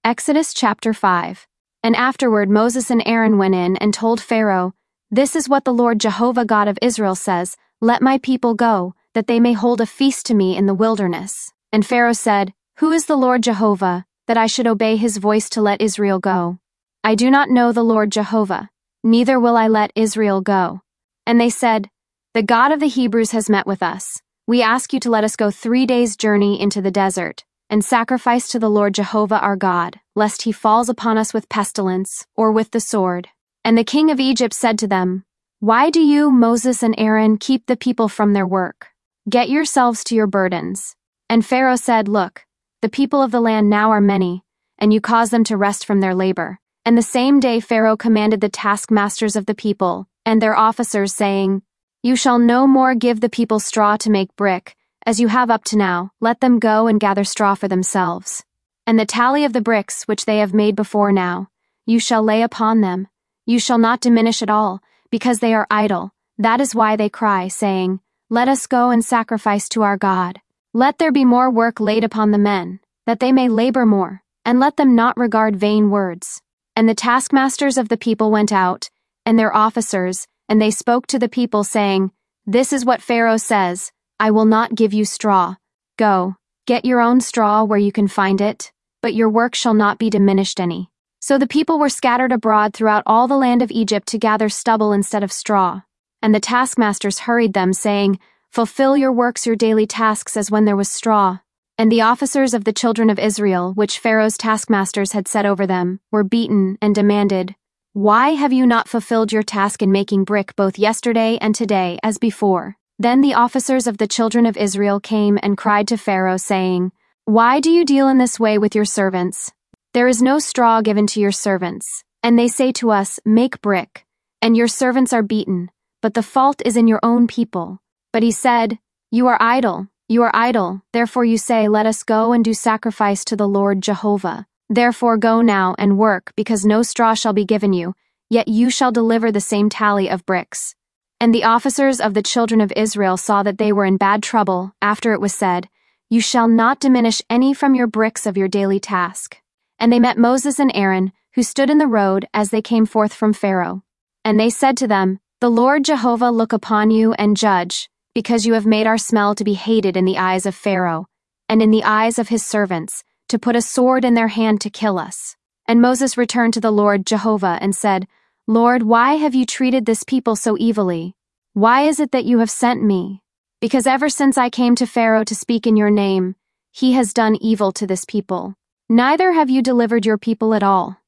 Exodus chapter 5. And afterward Moses and Aaron went in and told Pharaoh, "This is what the Lord Jehovah God of Israel says, Let my people go, that they may hold a feast to me in the wilderness." And Pharaoh said, "Who is the Lord Jehovah, that I should obey his voice to let Israel go? I do not know the Lord Jehovah, neither will I let Israel go." And they said, "The God of the Hebrews has met with us. We ask you to let us go 3 days' journey into the desert, and sacrifice to the Lord Jehovah our God, lest he falls upon us with pestilence, or with the sword." And the king of Egypt said to them, "Why do you, Moses and Aaron, keep the people from their work? Get yourselves to your burdens." And Pharaoh said, "Look, the people of the land now are many, and you cause them to rest from their labor." And the same day Pharaoh commanded the taskmasters of the people, and their officers, saying, "You shall no more give the people straw to make brick, as you have up to now. Let them go and gather straw for themselves. And the tally of the bricks which they have made before now, you shall lay upon them. You shall not diminish at all, because they are idle. That is why they cry, saying, Let us go and sacrifice to our God. Let there be more work laid upon the men, that they may labor more, and let them not regard vain words." And the taskmasters of the people went out, and their officers, and they spoke to the people, saying, "This is what Pharaoh says, I will not give you straw. Go, get your own straw where you can find it, but your work shall not be diminished any." So the people were scattered abroad throughout all the land of Egypt to gather stubble instead of straw. And the taskmasters hurried them, saying, "Fulfill your works, your daily tasks, as when there was straw." And the officers of the children of Israel, which Pharaoh's taskmasters had set over them, were beaten and demanded, "Why have you not fulfilled your task in making brick both yesterday and today as before?" Then the officers of the children of Israel came and cried to Pharaoh, saying, "Why do you deal in this way with your servants? There is no straw given to your servants, and they say to us, 'Make brick,' and your servants are beaten, but the fault is in your own people." But he said, you are idle, therefore you say, 'Let us go and do sacrifice to the Lord Jehovah.' Therefore go now and work, because no straw shall be given you, yet you shall deliver the same tally of bricks." And the officers of the children of Israel saw that they were in bad trouble, after it was said, "You shall not diminish any from your bricks of your daily task." And they met Moses and Aaron, who stood in the road as they came forth from Pharaoh. And they said to them, "The Lord Jehovah look upon you and judge, because you have made our smell to be hated in the eyes of Pharaoh, and in the eyes of his servants, to put a sword in their hand to kill us." And Moses returned to the Lord Jehovah and said, "Lord, why have you treated this people so evilly? Why is it that you have sent me? Because ever since I came to Pharaoh to speak in your name, he has done evil to this people. Neither have you delivered your people at all.